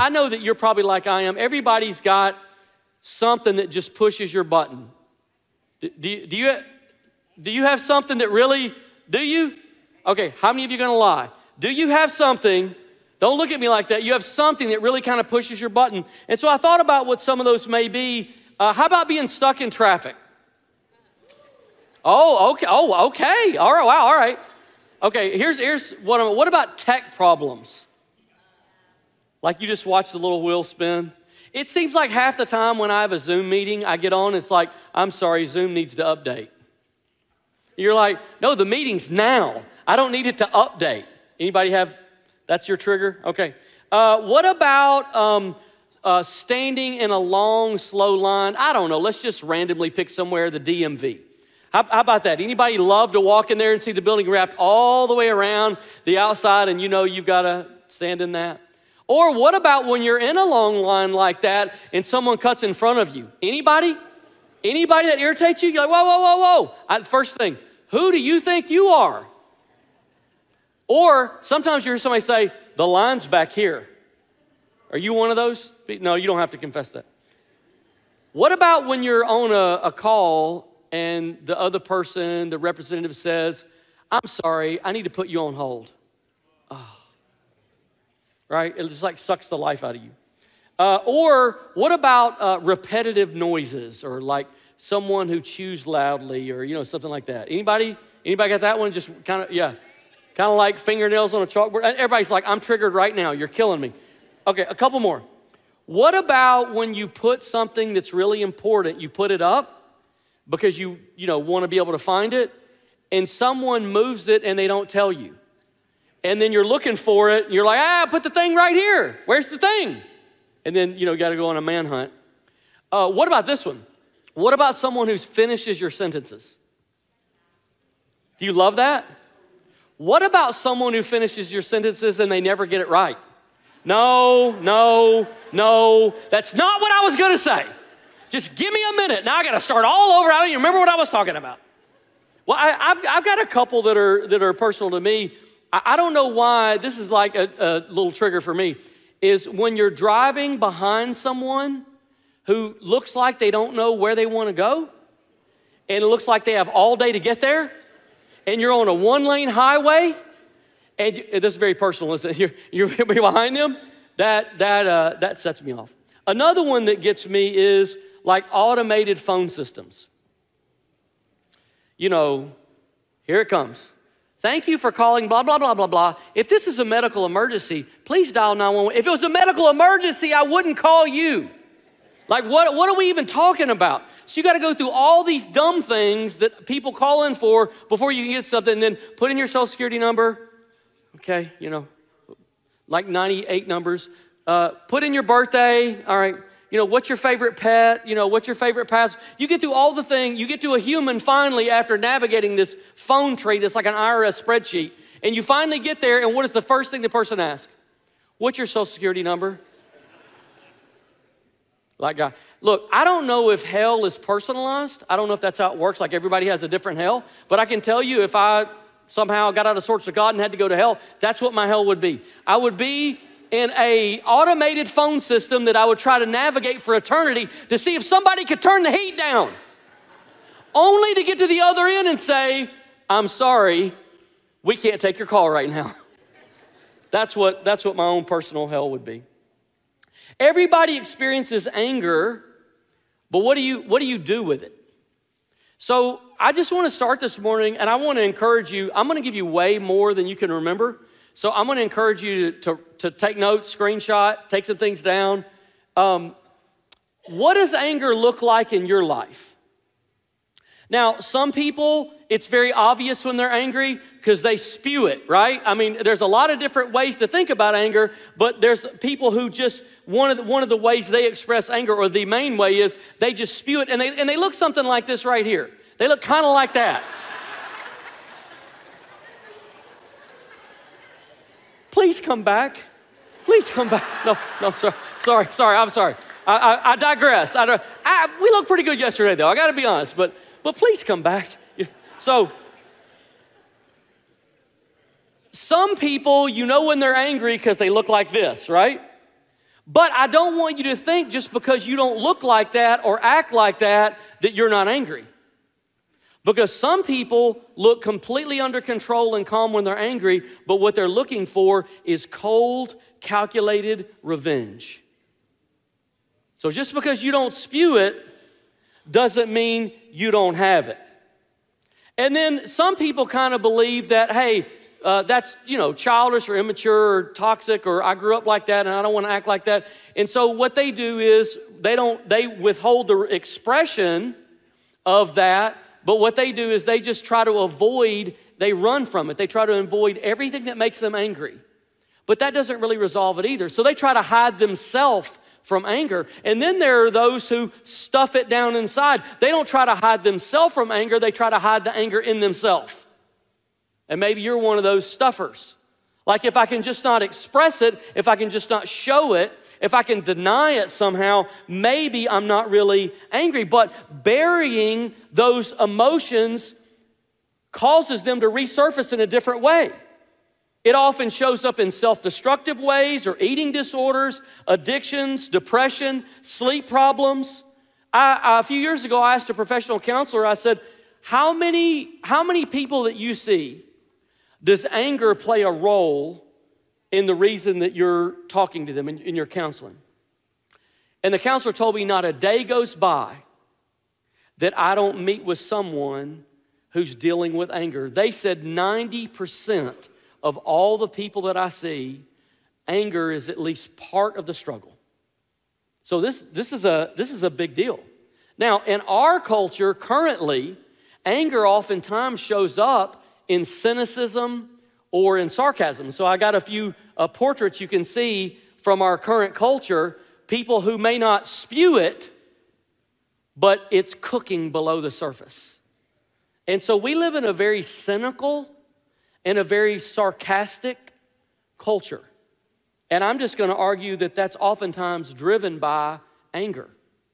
I know that you're probably like I am. Everybody's got something that just pushes your button. Do you have something that really, do you? Okay, how many of you are going to lie? Do you have something, don't look at me like that, you have something that really kind of pushes your button. And so I thought about what some of those may be. How about being stuck in traffic? Oh, okay. Oh, okay. All right. Wow. All right. Okay. Here's what about tech problems? Like you just watch the little wheel spin. It seems like half the time when I have a Zoom meeting, I get on, it's like, I'm sorry, Zoom needs to update. You're like, no, the meeting's now. I don't need it to update. Anybody have, that's your trigger? Okay. What about standing in a long, slow line? I don't know. Let's just randomly pick somewhere, the DMV. How about that? Anybody love to walk in there and see the building wrapped all the way around the outside and you know you've got to stand in that? Or what about when you're in a long line like that and someone cuts in front of you? Anybody? Anybody that irritates you? You're like, whoa, whoa, whoa, whoa. First thing, who do you think you are? Or sometimes you hear somebody say, the line's back here. Are you one of those? No, you don't have to confess that. What about when you're on a call and the other person, the representative says, I'm sorry, I need to put you on hold. Oh. Right? It just like sucks the life out of you. Or what about repetitive noises or like someone who chews loudly or, you know, something like that? Anybody got that one? Just kind of, yeah. Kind of like fingernails on a chalkboard. Everybody's like, I'm triggered right now. You're killing me. Okay, a couple more. What about when you put something that's really important, you put it up because you want to be able to find it, and someone moves it and they don't tell you. And then you're looking for it, and you're like, put the thing right here. Where's the thing? And then, you got to go on a manhunt. What about this one? What about someone who finishes your sentences? Do you love that? What about someone who finishes your sentences and they never get it right? No, that's not what I was going to say. Just give me a minute. Now I got to start all over. I don't even remember what I was talking about. Well, I've got a couple that are personal to me. I don't know why. This is like a little trigger for me. Is when you're driving behind someone who looks like they don't know where they want to go, and it looks like they have all day to get there, and you're on a one-lane highway, and this is very personal, isn't it? You're behind them. That sets me off. Another one that gets me is like automated phone systems. Here it comes. Thank you for calling blah, blah, blah, blah, blah. If this is a medical emergency, please dial 911. If it was a medical emergency, I wouldn't call you. Like, what are we even talking about? So you got to go through all these dumb things that people call in for before you can get something, and then put in your social security number. Okay, like 98 numbers. Put in your birthday. All right. What's your favorite pet? What's your favorite pass? You get through all the things. You get to a human finally after navigating this phone tree that's like an IRS spreadsheet. And you finally get there, and what is the first thing the person asks? What's your social security number? Like, God. Look, I don't know if hell is personalized. I don't know if that's how it works, like everybody has a different hell. But I can tell you if I somehow got out of sorts with God and had to go to hell, that's what my hell would be. I would be in a automated phone system that I would try to navigate for eternity to see if somebody could turn the heat down. Only to get to the other end and say, I'm sorry, we can't take your call right now. That's what my own personal hell would be. Everybody experiences anger, but what do you do with it? So I just want to start this morning, and I want to encourage you. I'm going to give you way more than you can remember. So I'm going to encourage you to take notes, screenshot, take some things down. What does anger look like in your life? Now, some people, it's very obvious when they're angry because they spew it, right? I mean, there's a lot of different ways to think about anger, but there's people who just, one of the ways they express anger, or the main way, is they just spew it, and they look something like this right here. They look kind of like that. Please come back. Please come back. No, sorry, I'm sorry. I digress. We looked pretty good yesterday, though. I got to be honest, but please come back. So, some people, when they're angry because they look like this, right? But I don't want you to think just because you don't look like that or act like that, that you're not angry. Because some people look completely under control and calm when they're angry, but what they're looking for is cold, calculated revenge. So just because you don't spew it doesn't mean you don't have it. And then some people kind of believe that, hey, that's, childish or immature or toxic, or I grew up like that and I don't want to act like that. And so what they do is they withhold the expression of that, but what they do is they just try to avoid, they run from it. They try to avoid everything that makes them angry. But that doesn't really resolve it either. So they try to hide themselves from anger. And then there are those who stuff it down inside. They don't try to hide themselves from anger. They try to hide the anger in themselves. And maybe you're one of those stuffers. Like if I can just not express it, if I can just not show it, if I can deny it somehow, maybe I'm not really angry. But burying those emotions causes them to resurface in a different way. It often shows up in self-destructive ways or eating disorders, addictions, depression, sleep problems. A few years ago, I asked a professional counselor, I said, how many people that you see does anger play a role in the reason that you're talking to them in your counseling? And the counselor told me not a day goes by that I don't meet with someone who's dealing with anger. They said 90% of all the people that I see, anger is at least part of the struggle. So this is a big deal. Now, in our culture currently, anger oftentimes shows up in cynicism or in sarcasm. So I got a few portraits you can see from our current culture, people who may not spew it, but it's cooking below the surface. And so we live in a very cynical and a very sarcastic culture. And I'm just going to argue that that's oftentimes driven by anger.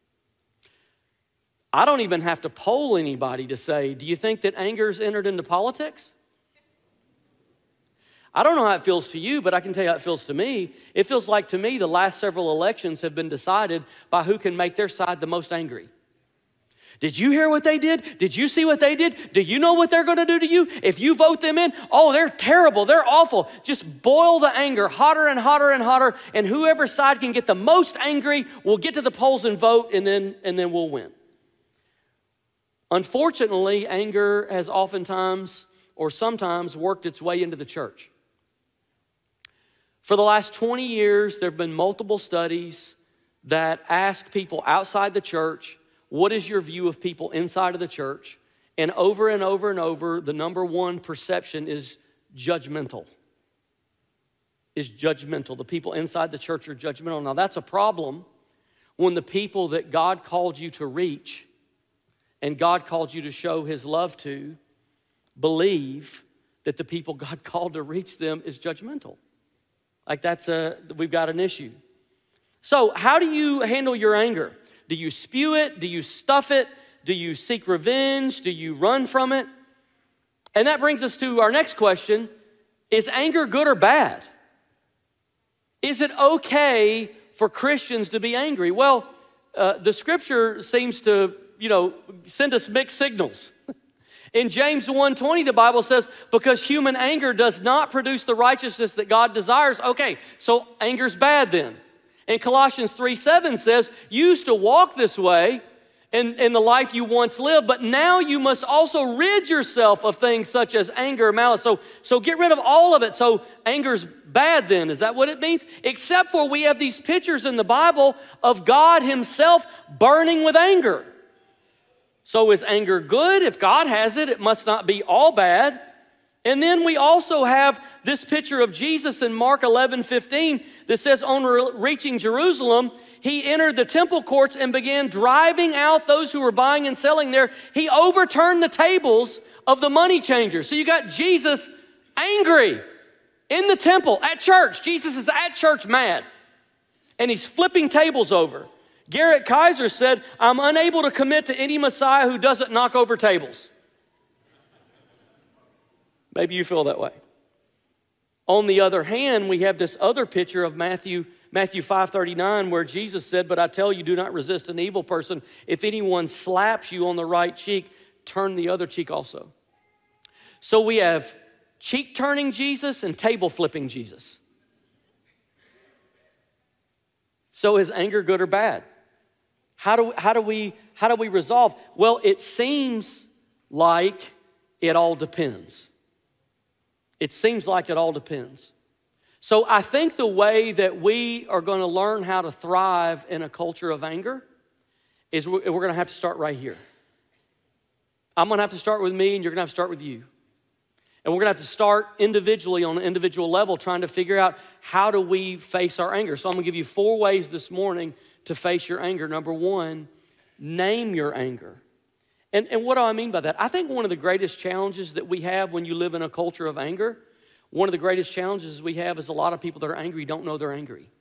I don't even have to poll anybody to say, do you think that anger's entered into politics? I don't know how it feels to you, but I can tell you how it feels to me. It feels like to me the last several elections have been decided by who can make their side the most angry. Did you hear what they did? Did you see what they did? Do you know what they're going to do to you? If you vote them in, oh, they're terrible, they're awful. Just boil the anger hotter and hotter and hotter, and whoever side can get the most angry will get to the polls and vote, and then we'll win. Unfortunately, anger has oftentimes or sometimes worked its way into the church. For the last 20 years, there have been multiple studies that ask people outside the church, what is your view of people inside of the church? And over and over and over, the number one perception is judgmental. The people inside the church are judgmental. Now, that's a problem when the people that God called you to reach and God called you to show His love to believe that the people God called to reach them is judgmental. Like we've got an issue. So how do you handle your anger? Do you spew it? Do you stuff it? Do you seek revenge? Do you run from it? And that brings us to our next question. Is anger good or bad? Is it okay for Christians to be angry? Well, the scripture seems to, send us mixed signals. In James 1:20, the Bible says, because human anger does not produce the righteousness that God desires. Okay, so anger's bad then. And Colossians 3:7 says, you used to walk this way in the life you once lived, but now you must also rid yourself of things such as anger, malice. So get rid of all of it. So anger's bad then. Is that what it means? Except for we have these pictures in the Bible of God Himself burning with anger. So is anger good? If God has it, it must not be all bad. And then we also have this picture of Jesus in Mark 11:15 that says, on reaching Jerusalem, He entered the temple courts and began driving out those who were buying and selling there. He overturned the tables of the money changers. So you got Jesus angry in the temple, at church. Jesus is at church mad. And He's flipping tables over. Garrett Kaiser said, I'm unable to commit to any Messiah who doesn't knock over tables. Maybe you feel that way. On the other hand, we have this other picture of Matthew Matthew 5:39, where Jesus said, "But I tell you, do not resist an evil person. If anyone slaps you on the right cheek, turn the other cheek also." So we have cheek-turning Jesus and table-flipping Jesus. So is anger good or bad? How do we resolve? Well, it seems like it all depends. It seems like it all depends. So I think the way that we are going to learn how to thrive in a culture of anger is we're going to have to start right here. I'm going to have to start with me, and you're going to have to start with you. And we're going to have to start individually on an individual level trying to figure out how do we face our anger. So I'm going to give you 4 ways this morning to face your anger. Number 1, name your anger. And what do I mean by that? I think one of the greatest challenges that we have when you live in a culture of anger, one of the greatest challenges we have is a lot of people that are angry don't know they're angry.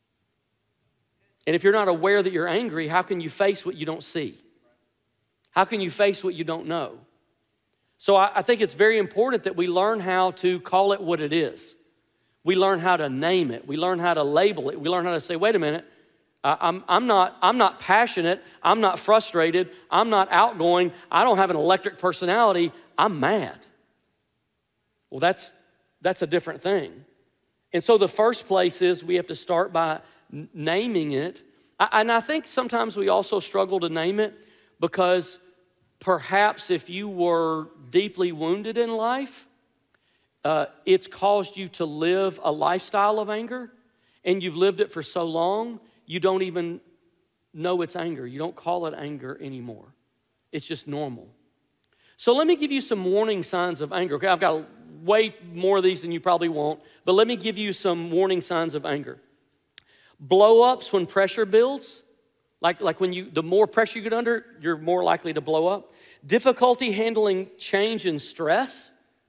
And if you're not aware that you're angry, how can you face what you don't see? How can you face what you don't know? So I think it's very important that we learn how to call it what it is. We learn how to name it. We learn how to label it. We learn how to say, wait a minute, I'm not passionate. I'm not frustrated. I'm not outgoing. I don't have an electric personality. I'm mad. Well, that's a different thing. And so the first place is we have to start by naming it. And I think sometimes we also struggle to name it because perhaps if you were deeply wounded in life, it's caused you to live a lifestyle of anger, and you've lived it for so long, you don't even know it's anger. You don't call it anger anymore. It's just normal. So let me give you some warning signs of anger. Okay, I've got way more of these than you probably want, but let me give you some warning signs of anger. Blow-ups when pressure builds. Like when the more pressure you get under, you're more likely to blow up. Difficulty handling change and stress.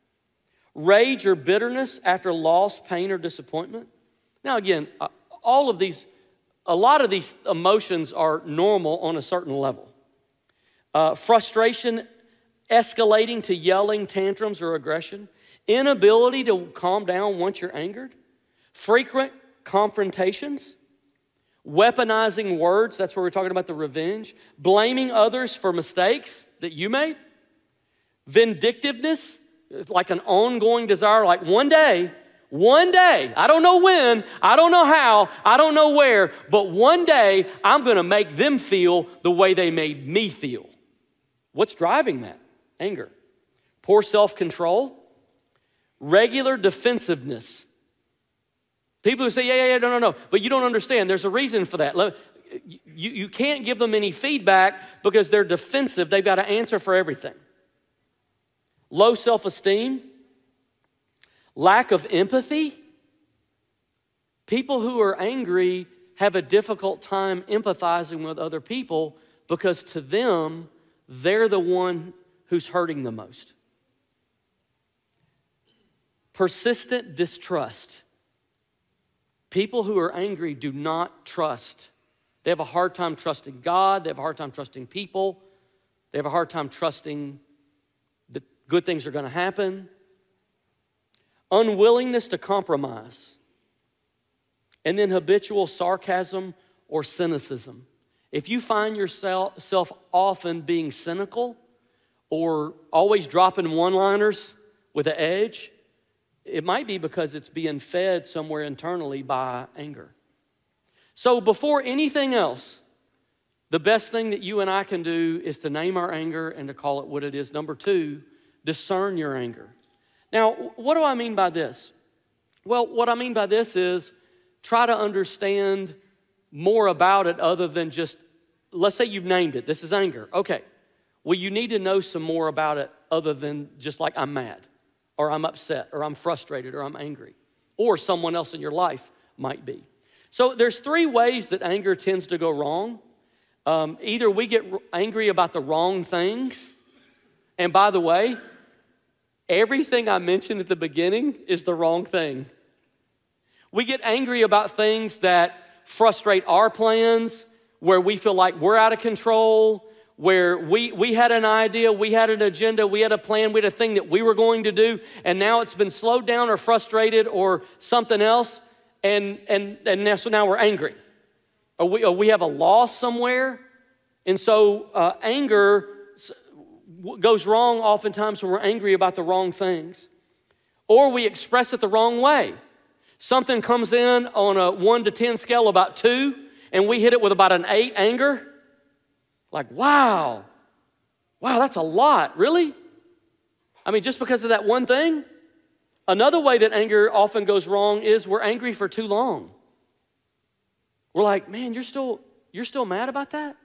Rage or bitterness after loss, pain, or disappointment. Now again, a lot of these emotions are normal on a certain level. Frustration escalating to yelling, tantrums, or aggression. Inability to calm down once you're angered. Frequent confrontations. Weaponizing words, that's where we're talking about the revenge. Blaming others for mistakes that you made. Vindictiveness, like an ongoing desire, like one day, I don't know when, I don't know how, I don't know where, but one day I'm going to make them feel the way they made me feel. What's driving that? Anger. Poor self-control. Regular defensiveness. People who say, yeah, no, but you don't understand. There's a reason for that. You can't give them any feedback because they're defensive. They've got to answer for everything. Low self-esteem. Lack of empathy. People who are angry have a difficult time empathizing with other people because to them, they're the one who's hurting the most. Persistent distrust. People who are angry do not trust. They have a hard time trusting God. They have a hard time trusting people. They have a hard time trusting that good things are going to happen. Unwillingness to compromise. And then habitual sarcasm or cynicism. If you find yourself often being cynical or always dropping one-liners with an edge, it might be because it's being fed somewhere internally by anger. So before anything else, the best thing that you and I can do is to name our anger and to call it what it is. Number 2, discern your anger. Now, what do I mean by this? Well, what I mean by this is try to understand more about it other than just, let's say you've named it. This is anger. Okay. Well, you need to know some more about it other than just like I'm mad, or I'm upset, or I'm frustrated, or I'm angry, or someone else in your life might be. So there's 3 ways that anger tends to go wrong. Either we get angry about the wrong things, and by the way, everything I mentioned at the beginning is the wrong thing. We get angry about things that frustrate our plans, where we feel like we're out of control, where we had an idea, we had an agenda, we had a plan, we had a thing that we were going to do, and now it's been slowed down or frustrated or something else, So now we're angry. Or we have a loss somewhere. And so anger goes wrong oftentimes when we're angry about the wrong things. Or we express it the wrong way. Something comes in on a 1 to 10 scale about 2, and we hit it with about an 8 anger. Like, wow, that's a lot, really? I mean, just because of that one thing? Another way that anger often goes wrong is we're angry for too long. We're like, man, you're still mad about that?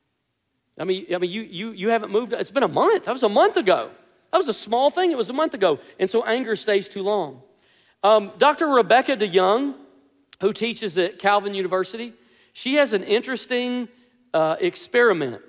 I mean, you haven't moved. It's been a month. That was a month ago. That was a small thing. It was a month ago. And so anger stays too long. Dr. Rebecca DeYoung, who teaches at Calvin University, she has an interesting experiment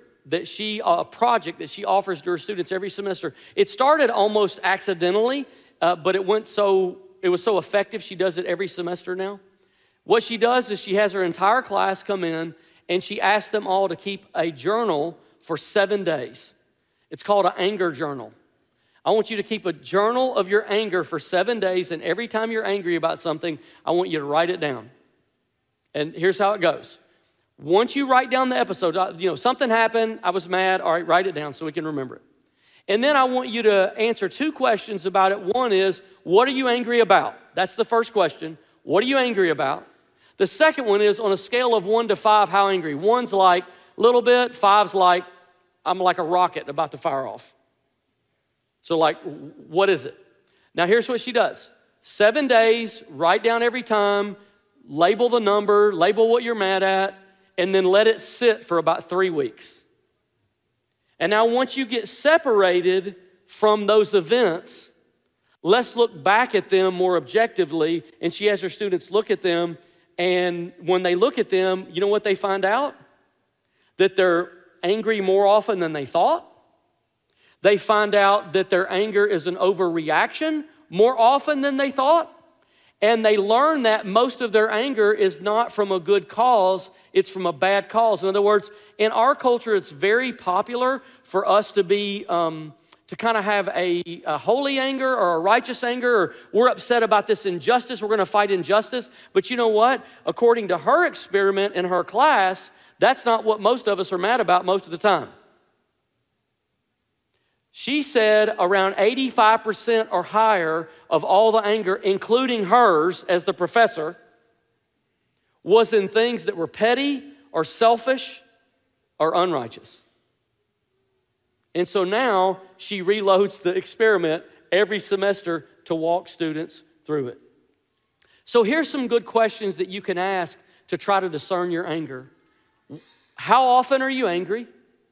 a project that she offers to her students every semester. It started almost accidentally, but it was so effective, she does it every semester now. What she does is she has her entire class come in and she asks them all to keep a journal for 7 days. It's called an anger journal. I want you to keep a journal of your anger for 7 days, and every time you're angry about something, I want you to write it down. And here's how it goes. Once you write down the episode, something happened, I was mad, all right, write it down so we can remember it. And then I want you to answer 2 questions about it. One is, what are you angry about? That's the first question. What are you angry about? The second one is, on a scale of 1 to 5, how angry? 1's like a little bit, 5's like, I'm like a rocket about to fire off. So like, what is it? Now here's what she does. 7 days, write down every time, label the number, label what you're mad at, and then let it sit for about 3 weeks. And now once you get separated from those events, let's look back at them more objectively. And she has her students look at them, and when they look at them, you know what they find out? That they're angry more often than they thought. They find out that their anger is an overreaction more often than they thought. And they learn that most of their anger is not from a good cause, it's from a bad cause. In other words, in our culture, it's very popular for us to be, to kind of have a holy anger or a righteous anger, or we're upset about this injustice, we're going to fight injustice. But you know what? According to her experiment in her class, that's not what most of us are mad about most of the time. She said around 85% or higher of all the anger, including hers as the professor, was in things that were petty or selfish or unrighteous. And so now she reloads the experiment every semester to walk students through it. So here's some good questions that you can ask to try to discern your anger. How often are you angry?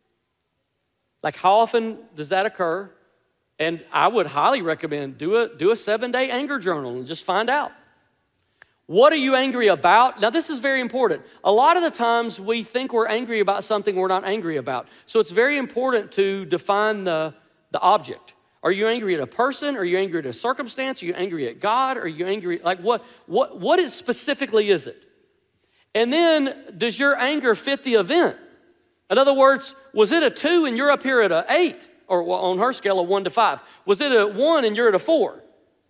Like, how often does that occur? And I would highly recommend do a 7-day anger journal and just find out. What are you angry about? Now, this is very important. A lot of the times we think we're angry about something we're not angry about. So it's very important to define the object. Are you angry at a person? Are you angry at a circumstance? Are you angry at God? Are you angry, like what is specifically is it? And then, does your anger fit the event? In other words, was it a 2 and you're up here at an 8? Or on her scale, a 1 to 5. Was it a 1 and you're at a 4?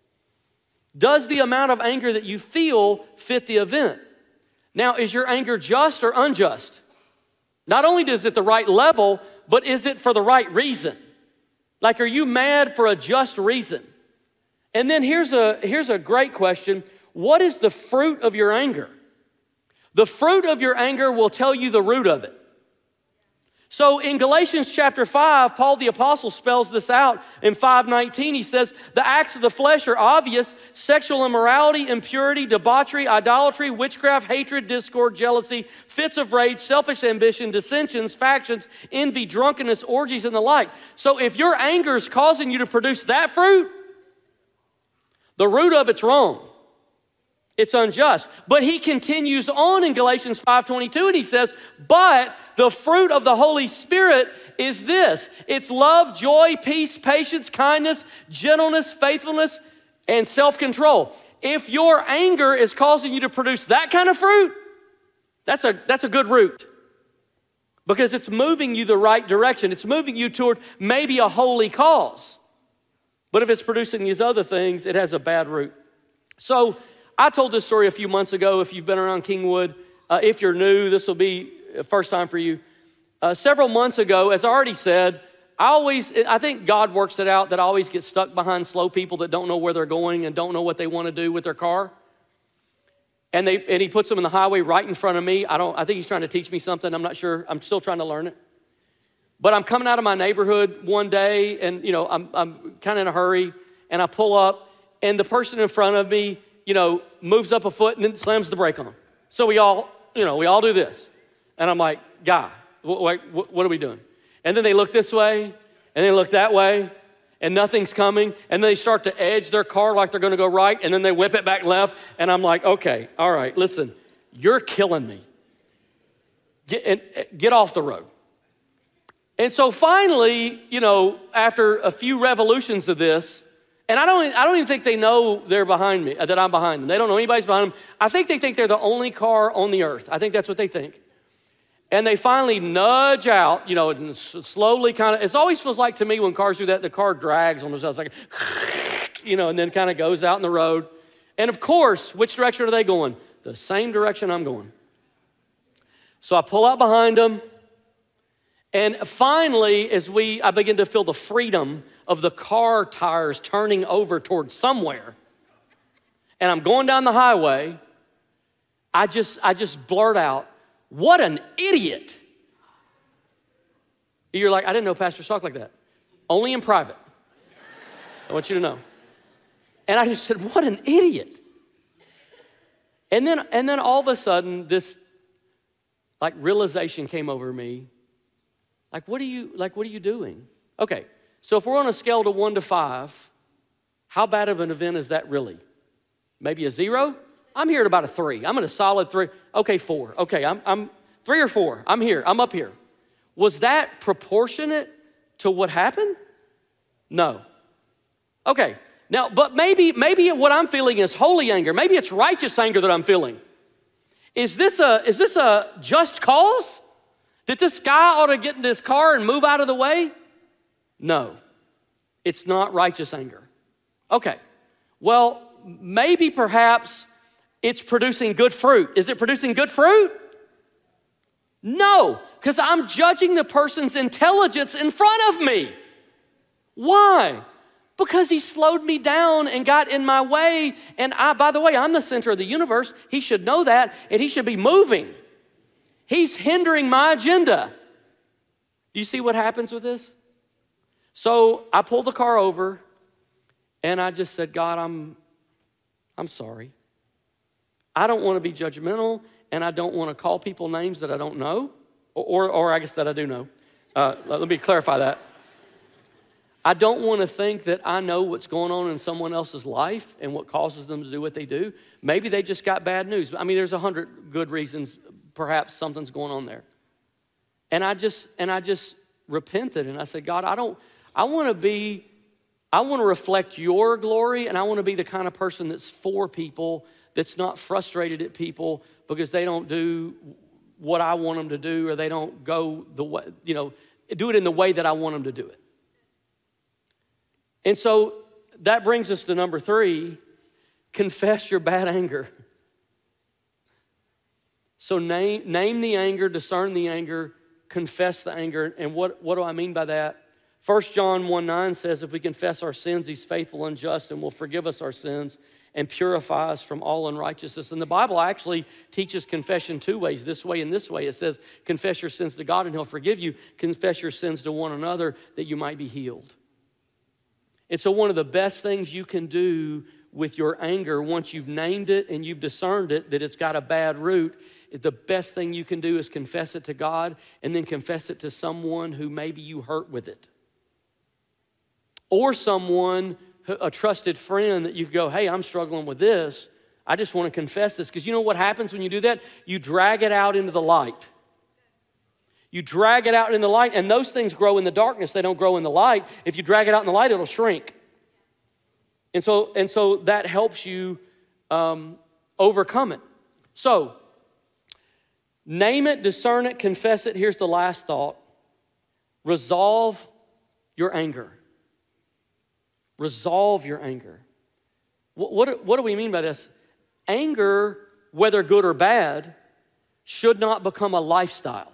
Does the amount of anger that you feel fit the event? Now, is your anger just or unjust? Not only is it the right level, but is it for the right reason? Like, are you mad for a just reason? And then here's a great question. What is the fruit of your anger? The fruit of your anger will tell you the root of it. So in Galatians chapter 5, Paul the Apostle spells this out in 5:19. He says, the acts of the flesh are obvious: sexual immorality, impurity, debauchery, idolatry, witchcraft, hatred, discord, jealousy, fits of rage, selfish ambition, dissensions, factions, envy, drunkenness, orgies, and the like. So if your anger is causing you to produce that fruit, the root of it's wrong. It's unjust. But he continues on in Galatians 5:22, and he says, but the fruit of the Holy Spirit is this. It's love, joy, peace, patience, kindness, gentleness, faithfulness, and self-control. If your anger is causing you to produce that kind of fruit, that's a good root. Because it's moving you the right direction. It's moving you toward maybe a holy cause. But if it's producing these other things, it has a bad root. So I told this story a few months ago. If you've been around Kingwood, if you're new, this will be the first time for you. Several months ago, as I already said, I think God works it out that I always get stuck behind slow people that don't know where they're going and don't know what they want to do with their car. And he puts them in the highway right in front of me. I think he's trying to teach me something. I'm not sure. I'm still trying to learn it. But I'm coming out of my neighborhood one day, and I'm kind of in a hurry, and I pull up, and the person in front of me, moves up a foot and then slams the brake on. So we all do this, and I'm like, guy, what are we doing? And then they look this way, and they look that way, and nothing's coming, and then they start to edge their car like they're going to go right, and then they whip it back left, and I'm like, okay, all right, listen, you're killing me. Get off the road. And so finally, after a few revolutions of this, and I don't even think they know they're behind me, that I'm behind them. They don't know anybody's behind them. I think they think they're the only car on the earth. I think that's what they think. And they finally nudge out, and slowly kind of, it always feels like to me when cars do that, the car drags on themselves, like, and then kind of goes out in the road. And of course, which direction are they going? The same direction I'm going. So I pull out behind them, and finally, I begin to feel the freedom of the car tires turning over towards somewhere, and I'm going down the highway, I just blurt out, "What an idiot." You're like, I didn't know pastors talk like that. Only in private. I want you to know. And I just said, what an idiot. And then all of a sudden, this realization came over me. What are you doing? Okay, so if we're on a scale to 1 to 5, how bad of an event is that really? Maybe a 0? I'm here at about a 3. I'm at a solid 3. Okay, 4. Okay, I'm 3 or 4. I'm here. I'm up here. Was that proportionate to what happened? No. Okay. Now, but maybe what I'm feeling is holy anger. Maybe it's righteous anger that I'm feeling. Is this a just cause? That this guy ought to get in this car and move out of the way? No. It's not righteous anger. Okay. Well, maybe perhaps it's producing good fruit. Is it producing good fruit? No, because I'm judging the person's intelligence in front of me. Why? Because he slowed me down and got in my way. And by the way, I'm the center of the universe. He should know that, and he should be moving. He's hindering my agenda. Do you see what happens with this? So I pulled the car over, and I just said, God, I'm sorry. I don't want to be judgmental, and I don't want to call people names that I don't know, or I guess that I do know. Let me clarify that. I don't want to think that I know what's going on in someone else's life and what causes them to do what they do. Maybe they just got bad news. I mean, there's 100 good reasons perhaps something's going on there. And I just repented, and I said, God, I want to reflect your glory, and I want to be the kind of person that's for people, that's not frustrated at people because they don't do what I want them to do, or they don't go the way, do it in the way that I want them to do it. And so that brings us to number 3, confess your bad anger. So name the anger, discern the anger, confess the anger. And what do I mean by that? 1 John 1:9 says, if we confess our sins, he's faithful and just and will forgive us our sins and purify us from all unrighteousness. And the Bible actually teaches confession 2 ways, this way and this way. It says, confess your sins to God and he'll forgive you. Confess your sins to one another that you might be healed. And so one of the best things you can do with your anger, once you've named it and you've discerned it, that it's got a bad root, the best thing you can do is confess it to God and then confess it to someone who maybe you hurt with it. Or someone, a trusted friend that you go, hey, I'm struggling with this. I just want to confess this. Because you know what happens when you do that? You drag it out into the light. You drag it out in the light, and those things grow in the darkness. They don't grow in the light. If you drag it out in the light, it'll shrink. And so that helps you overcome it. So, name it, discern it, confess it. Here's the last thought. Resolve your anger. Resolve your anger. What do we mean by this? anger, whether good or bad, should not become a lifestyle.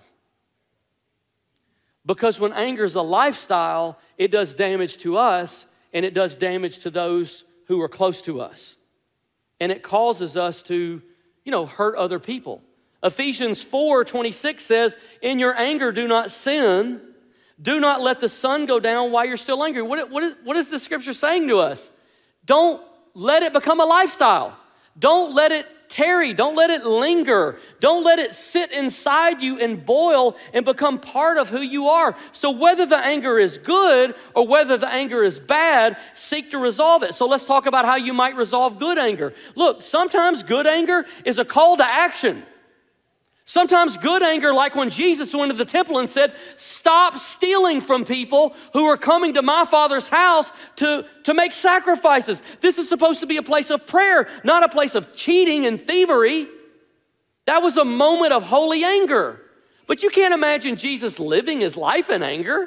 Because when anger is a lifestyle, it does damage to us and it does damage to those who are close to us. And it causes us to, hurt other people. Ephesians 4:26 says, in your anger do not sin. Do not let the sun go down while you're still angry. What is the scripture saying to us? Don't let it become a lifestyle. Don't let it tarry. Don't let it linger. Don't let it sit inside you and boil and become part of who you are. So whether the anger is good or whether the anger is bad, seek to resolve it. So let's talk about how you might resolve good anger. Look, sometimes good anger is a call to action. Sometimes good anger, like when Jesus went to the temple and said, stop stealing from people who are coming to my Father's house to make sacrifices. This is supposed to be a place of prayer, not a place of cheating and thievery. That was a moment of holy anger. But you can't imagine Jesus living his life in anger.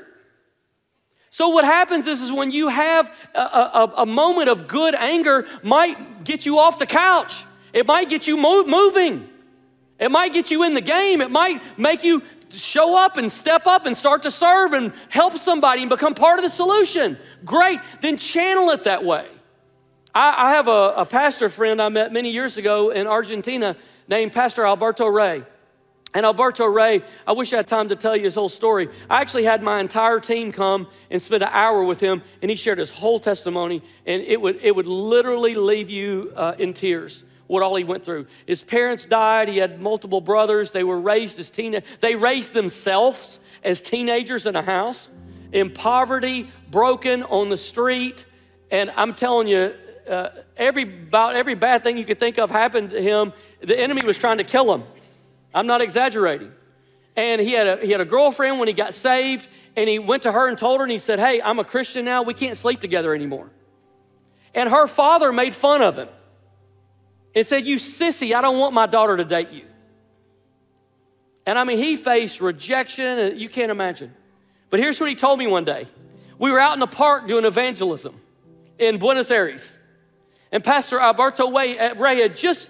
So what happens is when you have a moment of good anger, might get you off the couch. It might get you moving. It might get you in the game. It might make you show up and step up and start to serve and help somebody and become part of the solution. Great. Then channel it that way. I have a pastor friend I met many years ago in Argentina named Pastor Alberto Rey. And Alberto Rey, I wish I had time to tell you his whole story. I actually had my entire team come and spend an hour with him, and he shared his whole testimony, and it would literally leave you in tears. What all he went through. His parents died. He had multiple brothers. They were raised as They raised themselves as teenagers in a house, in poverty, broken, on the street. And I'm telling you, every bad thing you could think of happened to him. The enemy was trying to kill him. I'm not exaggerating. And he had a girlfriend when he got saved, and he went to her and told her, and he said, hey, I'm a Christian now. We can't sleep together anymore. And her father made fun of him. And said, you sissy, I don't want my daughter to date you. And I mean, he faced rejection, and you can't imagine. But here's what he told me one day. We were out in the park doing evangelism in Buenos Aires. And Pastor Alberto Rey had just...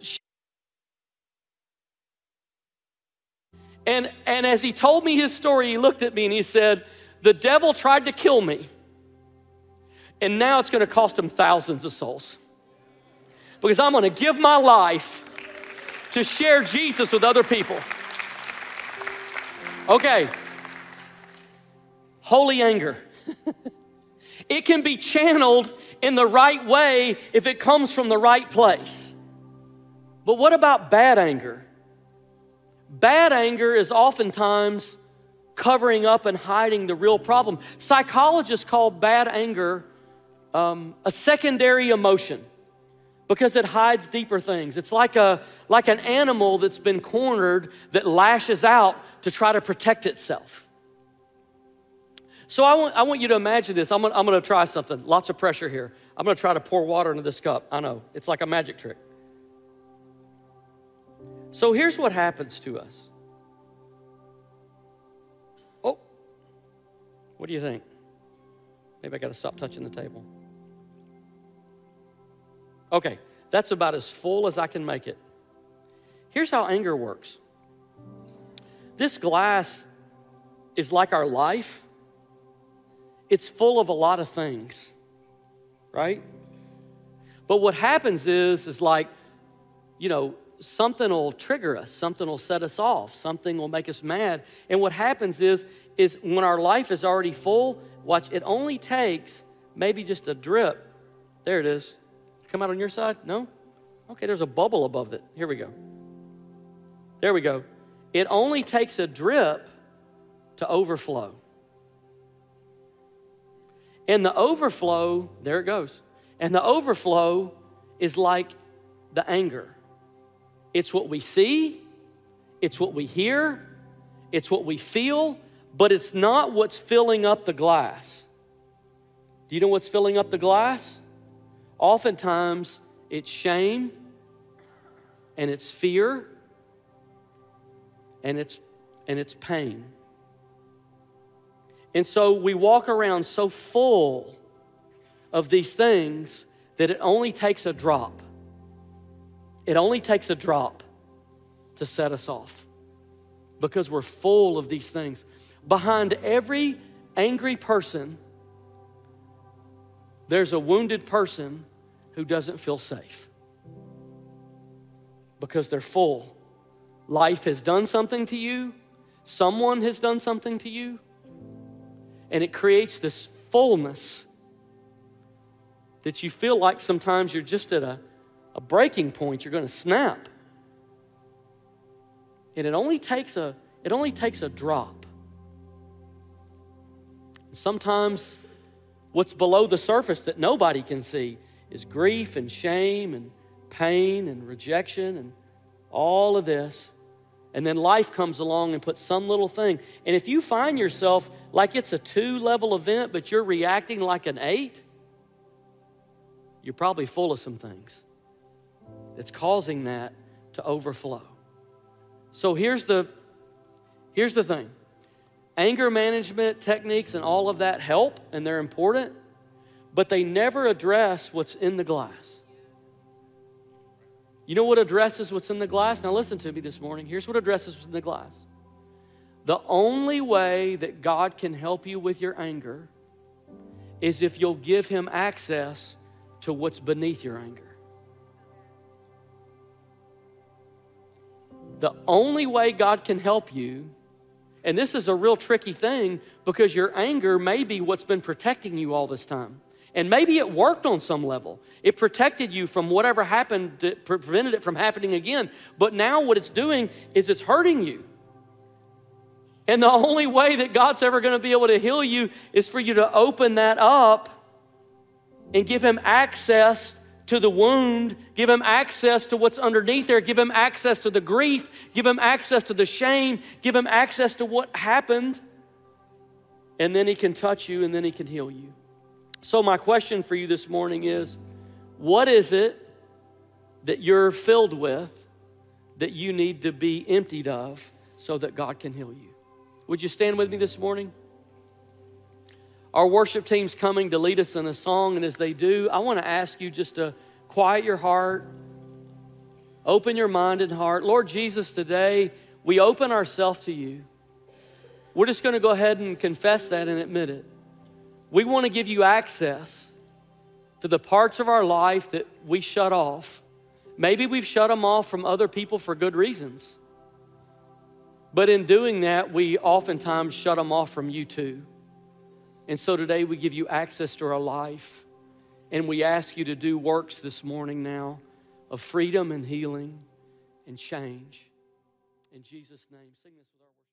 And as he told me his story, he looked at me and he said, the devil tried to kill me. And now it's going to cost him thousands of souls. Because I'm going to give my life to share Jesus with other people. Okay. Holy anger. It can be channeled in the right way if it comes from the right place. But what about bad anger? Bad anger is oftentimes covering up and hiding the real problem. Psychologists call bad anger a secondary emotion, because it hides deeper things. It's like an animal that's been cornered that lashes out to try to protect itself. So I want you to imagine this. I'm going to try something. Lots of pressure here. I'm going to try to pour water into this cup. I know. It's like a magic trick. So here's what happens to us. Oh, what do you think? Maybe I got to stop touching the table. Okay, that's about as full as I can make it. Here's how anger works. This glass is like our life. It's full of a lot of things, right? But what happens is like, something will trigger us. Something will set us off. Something will make us mad. And what happens is when our life is already full, watch, it only takes maybe just a drip. There it is. Come out on your side? No? Okay, there's a bubble above it. Here we go. There we go. It only takes a drip to overflow. And the overflow, there it goes. And the overflow is like the anger. It's what we see, it's what we hear, it's what we feel, but it's not what's filling up the glass. Do you know what's filling up the glass? Oftentimes, it's shame, and it's fear, and it's pain. And so we walk around so full of these things that it only takes a drop. It only takes a drop to set us off because we're full of these things. Behind every angry person, there's a wounded person who doesn't feel safe because they're full. Life has done something to you. Someone has done something to you. And it creates this fullness that you feel like sometimes you're just at a breaking point. You're going to snap. And it only takes a drop. Sometimes what's below the surface that nobody can see is grief and shame and pain and rejection and all of this. And then life comes along and puts some little thing. And if you find yourself like it's a 2-level event, but you're reacting like an 8, you're probably full of some things that's causing that to overflow. So here's the thing. Anger management techniques and all of that help, and they're important, but they never address what's in the glass. You know what addresses what's in the glass? Now listen to me this morning. Here's what addresses what's in the glass. The only way that God can help you with your anger is if you'll give Him access to what's beneath your anger. The only way God can help you, and this is a real tricky thing because your anger may be what's been protecting you all this time. And maybe it worked on some level. It protected you from whatever happened that prevented it from happening again. But now what it's doing is it's hurting you. And the only way that God's ever going to be able to heal you is for you to open that up and give Him access to the wound, give Him access to what's underneath there, give Him access to the grief, give Him access to the shame, give Him access to what happened. And then He can touch you and then He can heal you. So my question for you this morning is, what is it that you're filled with that you need to be emptied of so that God can heal you? Would you stand with me this morning? Our worship team's coming to lead us in a song, and as they do, I want to ask you just to quiet your heart, open your mind and heart. Lord Jesus, today we open ourselves to you. We're just going to go ahead and confess that and admit it. We want to give you access to the parts of our life that we shut off. Maybe we've shut them off from other people for good reasons. But in doing that, we oftentimes shut them off from you too. And so today we give you access to our life. And we ask you to do works this morning now of freedom and healing and change. In Jesus' name, sing this with our worship.